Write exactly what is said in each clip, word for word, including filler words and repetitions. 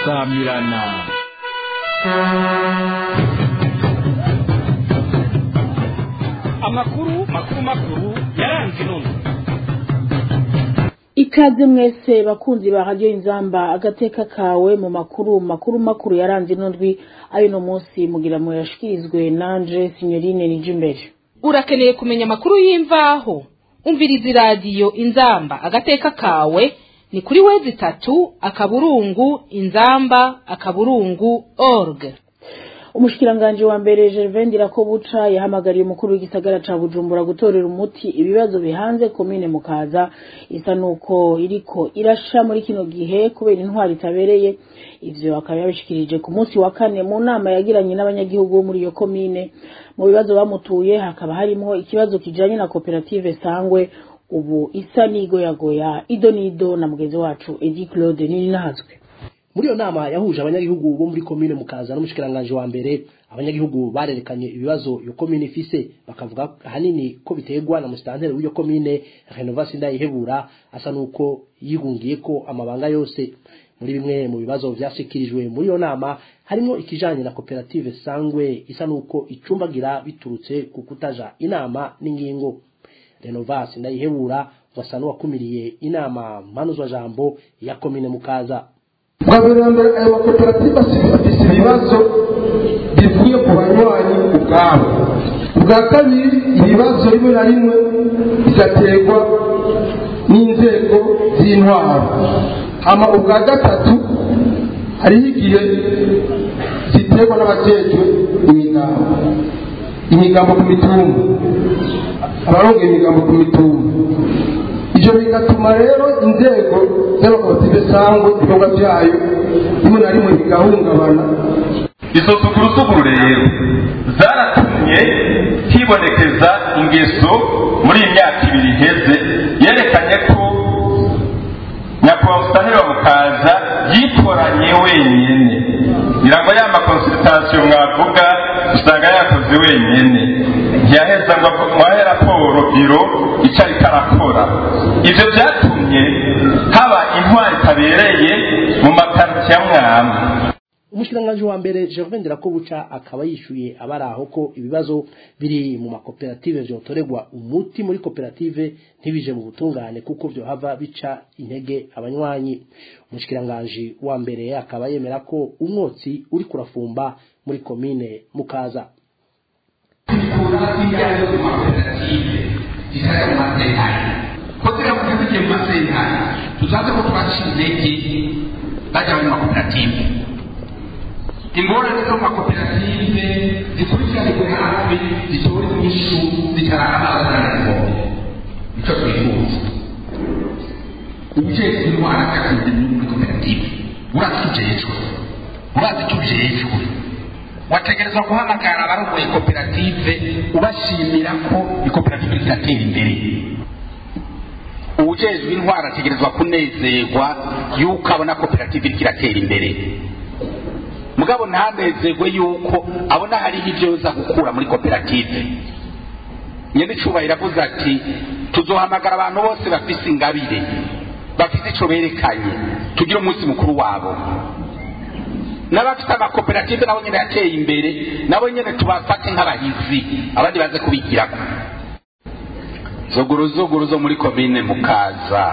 samirana. Amakuru makuru makuru yaranze none. Ikaze mwese bakunzi ba Radio Inzamba agateka kawe mu makuru makuru makuru yaranze nondwi ayo no munsi mugira mu yashikirizwe nanje Signorine Nijimbere. Urakeneye kumenya makuru y'imvaho umviriza radio Inzamba agateka kawe ni kuri wezi tatu akaburungu inzamba akaburungu org. Umushikiranganje wa mbere Gervais Ndirakobuca yahamagariye umukuru w'igisagara ca Bujumbura gutorera umuti ibibazo bihanze komine Mukaza isa nuko iriko irasha muri kino gihe kubera intwari tabereye. Ivyo akaba yabishikirije ku munsi wa kane mu nama yagiranye n'abanyagihugu muri iyo komine. Mu bibazo bamutuye hakaba harimo ikibazo kijanye na koperative Sangwe ubu isa nigoyagoya idonido na mugenzi wacu Edi Claude Nininahazwe. Muri yo nama yahuje abanyagihugu bo muri komine Mukaza n'umushikiranganje wa mbere, abanyagihugu barerekanye ibibazo yo komine ifise bakavuga hanini ko biterwa na musitanteri w'iyo komine Renovasi Ndayihebura asa nuko yigungiye ko amabanga yose. Muri bimwe mu bibazo vyashikirijwe muri yo nama harimo ikijanye na koperative Sangwe isa nuko icumbagira biturutse ku kutaja inama n'ingingo. Renovasi Ndayihebura wasa n'uwakumiriye inama mpanuzwa jambo ya komine Mukaza. Guverinoma ayo makoperative afise ibibazo bivuye ku banywanyi ubwabo. Ubwa kabiri ibibazo rimwe na rimwe bigaterwa n'inzego z'intwaro. Hama ubwa gatatu hariho igihe ziterwa n'abajejwe imigambo imigambo ku mitumba abaronga imigambo ku mitumba. Ivyo bigatuma rero inzego z'abakoperative Sangwe ibikorwa vyayo rimwe na rimwe bigahungabana. Izo sugurusuguru rero zaratumye hibonekeza ingeso muri imyaka ibiri iheze yerekanye ko nyakubahwa musitanteri wa Mukaza yitoranye wenyene. Ngirango ya makonsultation mwavuga usanga yakoze wenyene, ntiyaheza ngo mwahe raporo biro icari karakora. Ivyo vyatumye haba intwari tabereye mu makarti ya mwamwe. Umushikiranganje wa mbere Gervais Ndirakobuca akaba yishuye abaraho ko ibibazo biri mu makoperative vyotoregwa umuti muri koperative ntibije mu butungane kuko vyo hava bica intege abanywanyi. Umushikiranganje wa mbere akaba yemera ko umwotsi uri kurafumba muri komine Mukaza. Tuzaze ko twashizeke baje mu makoperative. Ingorane zo makoperative zikurikirane kuri hafi zitora inyishu zitarahamaza icyo twifuza. Ubujejwe intwara akazi muri koperative uratujejwe uratujejwe wategerezwa guhamagara abarongoye koperative ubashimira ko ikoperative iratera imbere. Ubujejwe intwara ategerezwa kunezerwa yuko abona koperative iratera imbere. Mugabo ntanezerwe yuko abona hari ibyoza gukura muri koperative. Nyene cubahira avuze ati tuzohamagara abantu bose bafise ingabire bafise ico berekanye tugira umunsi mukuru wabo. N'abafite amakoperative nabo nyene yateye imbere nabo nyene tubafate nk'abahizi abandi baze kubigirako. Zoguru zoguru zo muri komine Mukaza.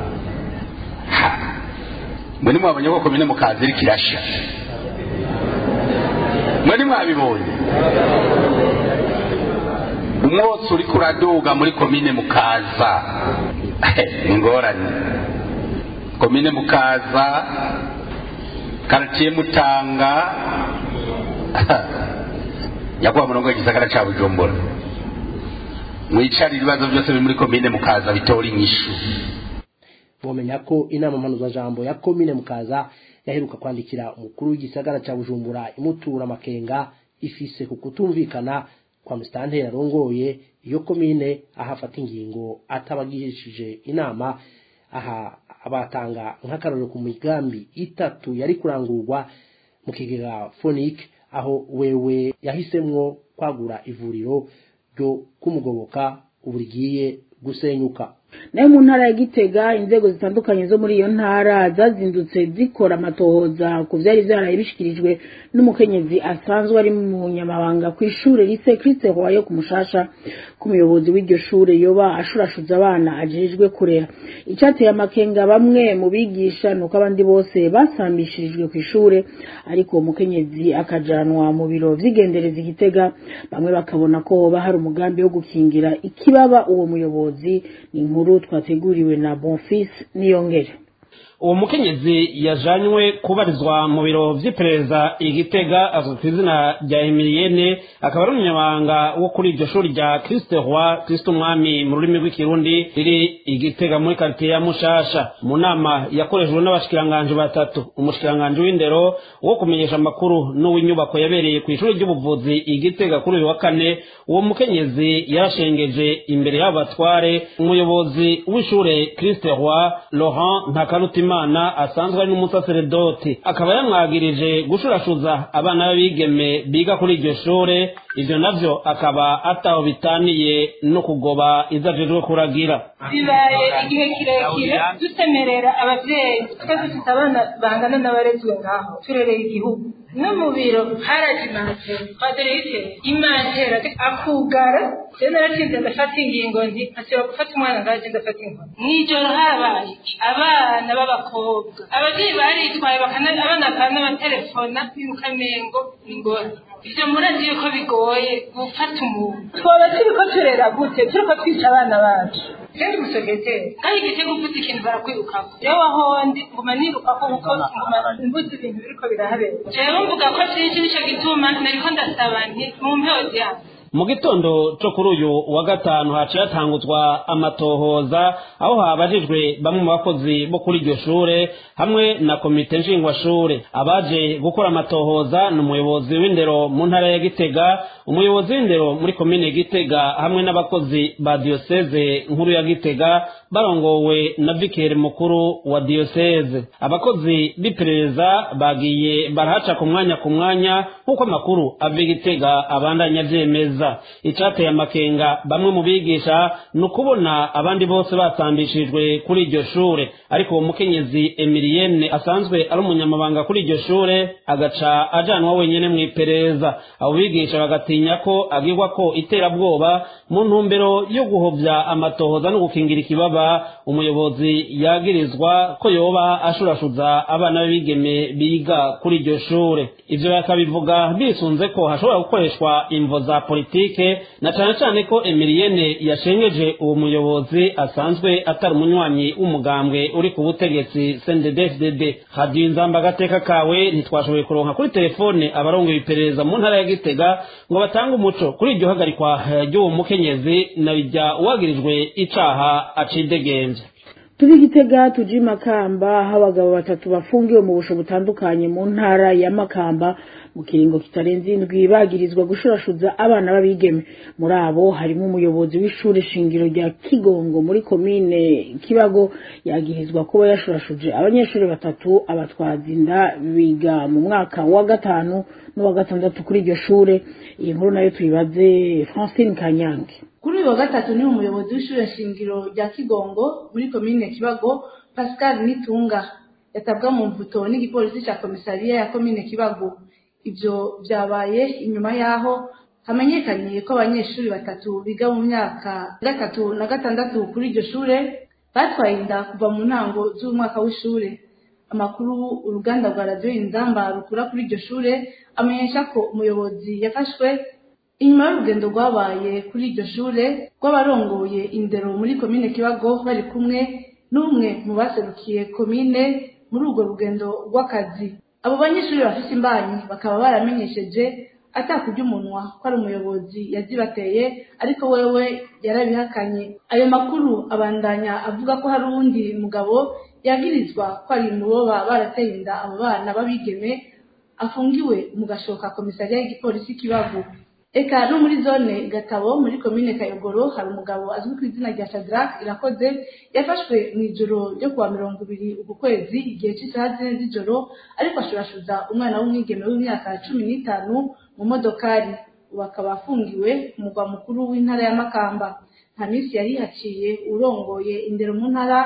Mwene mwabonye ko komine Mukaza iri kirasha. Mwene mwabibonye umwotsi uri kuraduga muri komine Mukaza. Ingorane komine Mukaza quartier Mutanga yakuba murongo igisagara ca Bujumbura. Mwicari ibibazo byose biri muri komine Mukaza bitora inyishu. Bomenya ko inama mpanuzwa jambo ya komine Mukaza yaheruka kwandikira umukuru w'igisagara ca Bujumbura imutura makenga ifise kukutumvikana kwa musitanteri arongoye iyo komine ahafata ingingo atabagishije inama. Aha abatanga nk'akaroro ku migambi itatu yari kurangurwa mu kigega Phonique aho wewe yahisemwo kwagura ivuriro ryo kumugoboka uburigiye gusenyuka. nayo mu ntara ya Gitega inzego zitandukanye zo muri iyo ntara zazindutse zikora amatohoza ku vyari vyaraye bishikirijwe n'umukenyezi asanzwe ari mu nyamabanga kw'ishure Lycée Christ Roi yo kumushasha ku muyobozi w'iryo shure yoba ashurashuza abana ajejwe kurera. Icateye amakenga bamwe mu bigisha nuko abandi bose basambishirijwe kw'ishure ariko umukenyezi akajanwa mu biro vy'igendereza Gitega, bamwe bakabona ko hoba hari umugambi wo gukingira ikibaba uwo muyobozi. Ni inkuru twateguriwe na Bonfils Niyongere. uwo mukenyezi yajanywe kubarizwa mu biro vy'iperereza Igitega azwi ku izina rya Emilienne, akaba ari umunyamabanga wo kuri iryo shuri rya Christ Roi Kristo Umwami mu rurimi rw'ikirundi riri Igitega muri quartier ya Mushasha. Mu nama yakorejwe n'abashikiranganje batatu, umushikiranganje w'indero wo kumenyesha amakuru n'uw'inyubako yabereye ku ishuri ry'ubuvuzi Igitega kuri uyu wa kane, uwo mukenyezi yarashengeje imbere y'abatware umuyobozi w'ishure Christ Roi Laurent Ntakarutima Imana asanzwe ari n'umusaseredoti, akaba yamwagirije gushurashuza abana b'abigeme biga kuri iryo shure. Ivyo navyo akaba ataho bitaniye no kugoba izajejwe kuragira. Bibaye igihe kirekire dusemerera abavyeyi twese dufite abana bangana n'abarezwe ngaho turereye igihugu no mu biro harajimaze Faderice imantera akugara rero naratinze ndafata ingingo ndi ashobora gufata umwana ngaje ndafata inkoni mwijoro habaye abana b'abakobwa abavyeyi baritwaye bakana abana kana batelefona y'ukamengo ingora. Ivyo murazi yuko bigoye gufata umuntu twoba turiko turera gute turiko twica abana bacu kandi musogete kandi Igitega uvuze ikintu barakwirukako yewe ahondi nguma nirukako kuko nguma mbuze ibintu biriko birahabera jewe mvuga ko vyinshi nico gituma nariko ndasaba nti mu mpyozi yanjye. Mu gitondo cyo kuri uyu wa gatanu haciye hatanguzwa amatohoza aho habajijwe bamwe mu bakozi bo kuri iryo shure hamwe na komite nshingwashure. Abaje gukora amatohoza ni umuyobozi w'indero mu ntara ya Gitega, umuyobozi w'indero muri komine Gitega hamwe n'abakozi ba diocese nkuru ya Gitega barongowe na vikere mukuru wa diocese. Abakozi b'iperereza bagiye barahaca ku mwanya ku mwanya nk'uko amakuru ava Gitega abandanya vyemeza. Icateye amakenga bamwe mu bigisha nukubona abandi bose basambishijwe kuri iryo shure, ariko uwo mukenyezi Emilienne asanzwe ari umunyamabanga kuri iryo shure agaca ajanwa wenyene mu iperereza. Abo bigisha bagatinya ko agirwa ko iterabwoba mu ntumbero yo guhovya amatohoza no gukingira ikibaba umuyobozi yagirizwa ko yoba ashurashuza abana b'abigeme biga kuri iryo shure. Ivyo bakabivuga bisunze ko hashobora gukoreshwa imvo za politike, na cane cane ko Emilienne yashengeje uwo muyobozi asanzwe atari umunywanyi w'umugambwe uri ku butegetsi C N D D F D D. Radio Inzamba agateka kawe ntitwashoboye kuronka kuri telefone abarongoye iperereza mu ntara ya Gitega ngo batange umuco kuri iryo hagarikwa ry'uwo mukenyezi na bijya uwagirijwe icaha acidegenje. Turi Gitega tuji Makamba aho abagabo batatu bafungiwe mu busho butandukanye mu ntara ya Makamba mu kiringo kitarenze indwi bagirizwa gushurashuza abana b'abigeme. Muri abo harimo umuyobozi w'ishure shingiro rya Kigongo muri komine Kibago yagirizwa kuba yashurashuje abanyeshuri batatu abatwazi inda biga mu mwaka wa gatanu no wa gatandatu kuri iryo shure. Iyi nkuru nayo tuyibaze Francine Kanyange. Kuri uyu wa gatatu ni umuyobozi w'ishure shingiro rya Kigongo muri komine Kibago Pascal Nitunga yatabwa mu mvuto n'igipolisi ca komisariya ya komine Kibago. Ivyo vyabaye inyuma yaho hamenyekanye ko abanyeshuri batatu biga mu myaka gatatu na gatandatu kuri iryo shure batwaye inda kuva mu ntango z'umwaka w'ishure. Amakuru uruganda rwa Radio Inzamba rukura kuri iryo shure amenyesha ko umuyobozi yafashwe inyuma y'urugendo rwabaye kuri iryo shure rw'abarongoye indero muri komine Kibago bari kumwe n'umwe mu baserukiye komine muri urwo rugendo rw'akazi. Abo banyeshuri bafise imbanyi bakaba baramenyesheje atakurya umunwa ko ari umuyobozi yazibateye, ariko wewe yarabihakanye. Ayo makuru abandanya avuga ko hari uwundi mugabo yagirizwa ko ari mu bo barateye inda abo bana babigeme afungiwe mu gashoka komisariya y'igipolisi Kibago. Eka no muri zone Gatabo muri komine Kayogoro hari umugabo azwi ku izina rya Shadrack Irakoze yafashwe mu ijoro ryo kuwa mirongo ibiri uku kwezi igihe cy'isaha zine z'ijoro ariko ashurashuza umwana w'umwigeme w'imyaka cumi n'itanu mu modokari. Ubu akaba afungiwe ku mugwa mukuru w'intara ya Makamba. nta minsi yari haciye urongoye indero mu ntara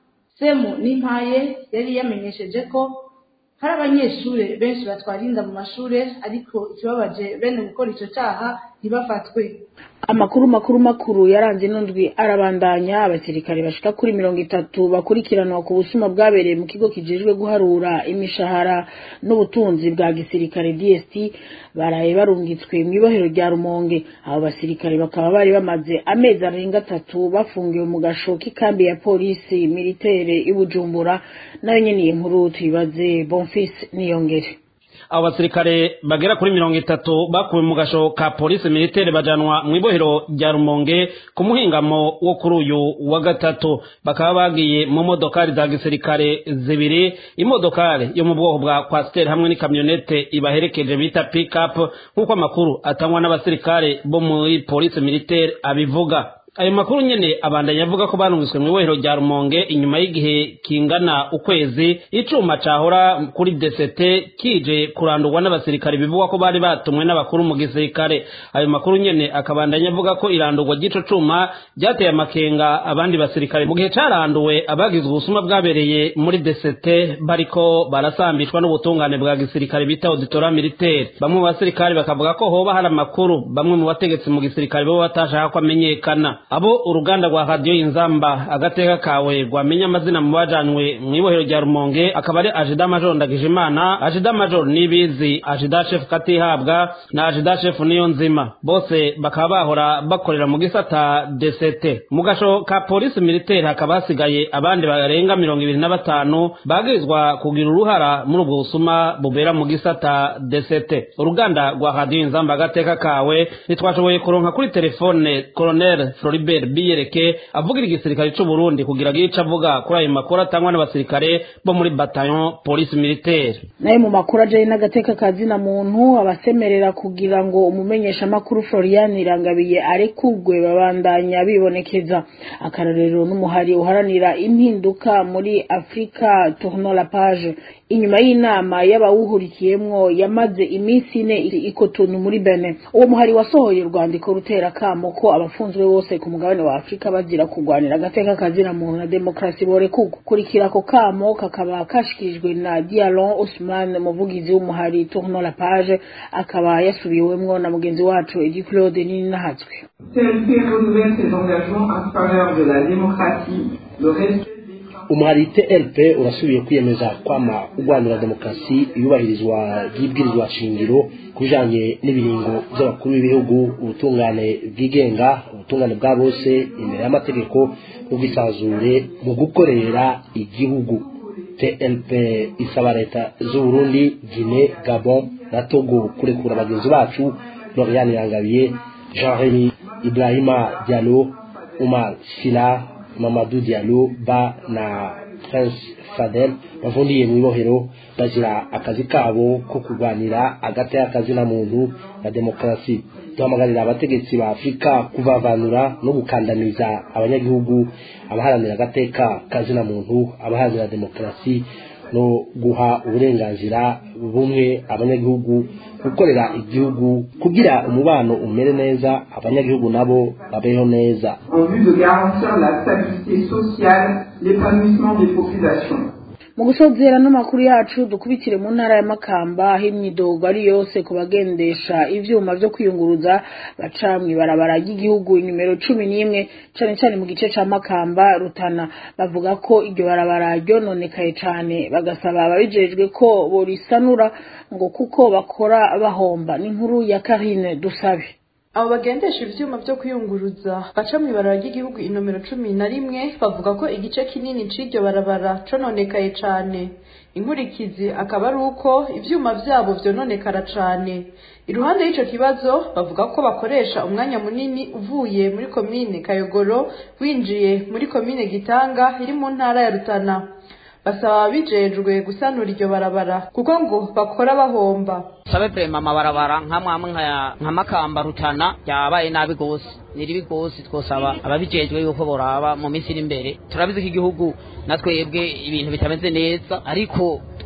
semu n'impaye yari yamenyesheje ko hari abanyeshure benshi batwara inda mu mashure ariko ikibabaje bene gukora ico caha ntibafatwe. Amakuru makuru makuru yaranze nondwi arabandanya. Abasirikare bashika kuri mirongo itatu bakurikiranwa ku busuma bwabereye mu kigo kijejwe guharura imishahara n'ubutunzi bwa gisirikare D S T baraye barungitswe mu ibohero rya Rumonge. Abo basirikare bakaba bari bamaze amezi arenga atatu bafungiwe mu gasho k'ikambi ya polisi militaire y'Ubujumbura. Nayo nyene inkuru tuyibaze Bonfils Niyongere. Abo basirikare bagera kuri mirongo itatu bakuwe mu gasho ka polisi militaire bajanwa mu ibohero rya Rumonge ku muhingamo wo kuri uyu wa gatatu. Bakaba bagiye mu modokari za gisirikare zibiri, imodokari yo mu bwoko bwa Coaster hamwe n'ikamyonete ibaherekeje bita pick up nk'uko amakuru atangwa n'abasirikare bo muri polisi militaire abivuga. Ayo makuru nyene abandanya avuga ko barungitswe mu ibohero rya Rumonge inyuma y'igihe kingana ukwezi icuma cahora kuri D C T kije kurandurwa n'abasirikare bivugwa ko bari batumwe n'abakuru mu gisirikare. Ayo makuru nyene akabandanya avuga ko irandurwa ry'ico cuma ryateye amakenga abandi basirikare mu gihe caranduwe abagizwe ubusuma bwabereye muri D C T bariko barasambishwa n'ubutungane bwa gisirikare bita auditora militaire. Bamwe mu basirikare bakavuga ko hoba hari amakuru bamwe mu bategetsi mu gisirikare bo batashaka ko amenyekana. Abo uruganda rwa radio Inzamba agateka kawe rwamenya amazina mu bajanwe mu ibohero rya Rumonge akaba ari Ajida Major Ndagijimana, Ajida Major Nibizi, Ajida Chef Katihabwa na Ajida Chef Niyonzima. Bose bakaba bahora bakorera mu gisata D C T. Mu gasho ka polisi militaire hakaba hasigaye abandi barenga mirongo ibiri na batanu bagirizwa kugira uruhara muri ubwo busuma bubera mu gisata D C T. Uruganda rwa radio Inzamba agateka kawe nitwashoboye kuronka kuri telefone Colonel Floribert Biyereke avugira igisirikare cy'u Burundi kugira gica avuga kuri ayo makuru atangwa n'abasirikare bo muri bataillon police militaire. Naye mu makuru aje n'agateka kazi na muntu abasemerera kugira ngo umumenyesha makuru Florian Irangabiye arekugwe babandanya bibonekeza. Akarorero n'umuhari uharanira impinduka muri Afrika tourno la page inyuma y'inama y'abawuhurikiyemwo yamaze iminsi ine ikotonu muri Benin. Uwo muhari wasohoye urwandiko rutera kamo ko abafunzwe bose ku mugabane wa Afrika bazira kugwanira agateka kazina muntu na demokrasi bore kukurikira ko kamo kakaba kashikirijwe na Dialon Ousmane muvugizi w'umuhari tourno la page akaba yasubiwemwo na mugenzi wacu Edi Claude Nini nahatswe. C N P renouvelle ses engagements en faveur de la démocratie, le respect. Umuhari T L P urasubiye kwiyemeza kwama ugwanira demokrasi yubahirizwa y'ibwirizwa shingiro kujanye n'ibiringo by'abakuru b'ibihugu, ubutungane bwigenga, ubutungane bwa bose imbere y'amategeko n'ubwisazure mu gukorera igihugu. T L P isaba leta z'u Burundi, Guinée, Gabon na Togo kurekura bagenzi bacu Florian Irangabiye, Jean-Remy Ibrahima Diallo, Oumar Sila, Mamadou Diallo ba na Prince Fadel bavundiye mu ibohero bazira akazi kabo ko kurwanira agateka kazina muntu na demokrasi. Duhamagarira abategetsi ba Afrika kuvavanura no gukandamiza abanyagihugu abaharanira agateka kazina muntu, abaharanira demokrasi no guha uburenganzira bumwe abanyagihugu gukorera igihugu kugira umubano umere neza abanyagihugu nabo babeho neza. En vue de garantir la stabilité sociale, l'épanouissement des populations. Mu gusozera n'amakuru yacu dukubitire mu ntara ya Makamba aho imyidogo ari yose ku bagendesha ivyuma vyo kwiyunguruza baca mw'ibarabara ry'igihugu numero cumi n'imwe cane cane mu gice ca Makamba Rutana. Bavuga ko iryo barabara ryononekaye cane bagasaba ababijejwe ko borisanura ngo kuko bakora bahomba. N'inkuru ya Karine Dusabe. Abo bagendesha ivyuma vyo kwiyunguruza baca mw'ibarabara ry'igihugu inomero cumi na rimwe bavuga ko igice kinini c'iryo barabara cononekaye cane. Inkurikizi akaba ari uko ivyuma vyabo vyononekara cane. Iruhande y'ico kibazo bavuga ko bakoresha umwanya munini uvuye muri komine Kayogoro winjiye muri komine Gitanga iri mu ntara ya Rutana. Basaba bijejwe gusanura iryo barabara kuko ngo bakora bahomba. Sabe prema amabarabara nkamwe nka Makamba Rutana yabaye nabi gose niri bigose twosaba ababijejwe yuko boraba mu minsi iri imbere. Turabizi ko igihugu natwebwe ibintu bitameze neza ariko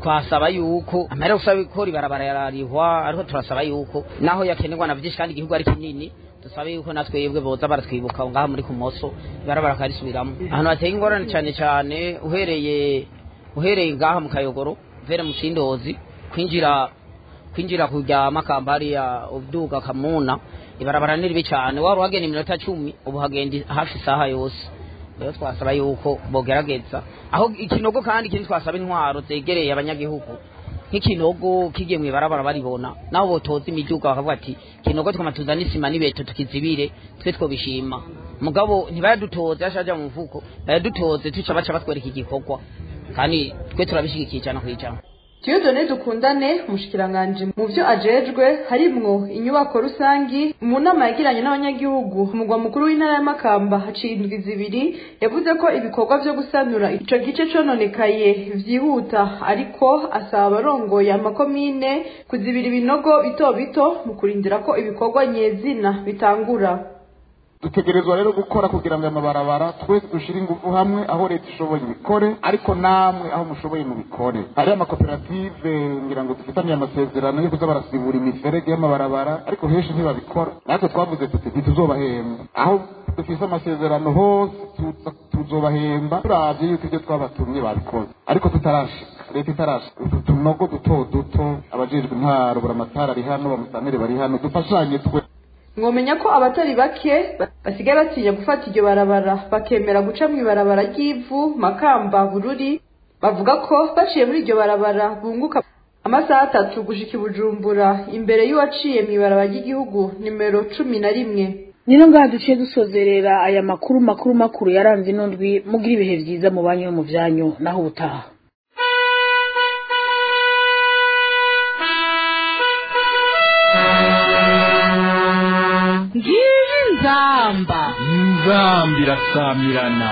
twasaba yuko amahera gusaba ikora ibarabara yararihwa ariko turasaba yuko naho yakenerwa na byinshi kandi igihugu ari kinini dusabe yuko natwebwe boza baratwibuka ngaha muri kumoso ibarabara karisubiramo ahantu hateye ingorane cyane cyane uhereye uhereye ngaha mu Kayogoro vere mu Sindozi kwinjira kwinjira kujya makambari ya uduga kamuna ibarabara niribi cyane wari wagenda iminota cumi ubu hagenda hafi saha yose rero twasaba yuko bogerageza aho ikinogo kandi kindi twasaba intwaro zegereye abanyagihugu nk'ikinogo kigiye mu ibarabara baribona naho botoza imiduga bakavuga ati kinogo twamatuza n'isima nibeto tukizibire twe twobishima mugabo ntibayadutoze ashaje mu mvuko bayadutoze tuca baca batwereka igikorwa kandi twe turabishigikiye cyane kwijana Tiyodone dukundane umushikiranganje mu byo ajejwe harimwo inyubako rusangi mu nama yagiranye n'abanyagihugu umugwa mukuru w'intara y'Amakamba haciye indwi zibiri yavuze ko ibikorwa byo gusanura ico gice cononekaye vyihuta ariko asaba abarongoye amakomine kuzibira ibinogo bito bito mu kurindira ko ibikorwa nyezina bitangura. dutegerezwa rero gukora kugira ngo amabarabara twese dushire ingufu hamwe aho leta ishoboye ibikore ariko namwe aho mushoboye mu bikore hari amakoperative ngira ngo dufitanye amasezerano yo kuza barasibura imiferege y'amabarabara ariko henshi ntibabikora natwe twavuze tuti ntituzobahemba aho dufise amasezerano hose tuzobahemba turavye yuko ibyo twabatumye babikoze ariko tutarashika leta itarashika utu tunogo duto duto abajejwe intwaro buramatara ari hano bamusanire bari hano dufashanye twe mwomenya ko abatari bake basigaye batinya gufata iryo barabara bakemera guca mu ibarabara ry'ivu Makamba Bururi bavuga ko baciye muri iryo barabara bunguka amasaha atatu gushika Bujumbura imbere y'uwaciye mu ibarabara ry'igihugu nimero cumi na rimwe. Nino ngaha duciye dusozerera aya makuru makuru makuru yaranze inondwi mugira ibihe vyiza mu banyu no mu vyanyu naho ubutaha. Nzamba Nzamba irasamirana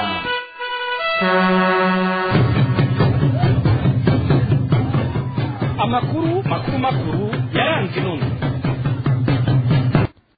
amakuru makuru makuru yaranze inondwi.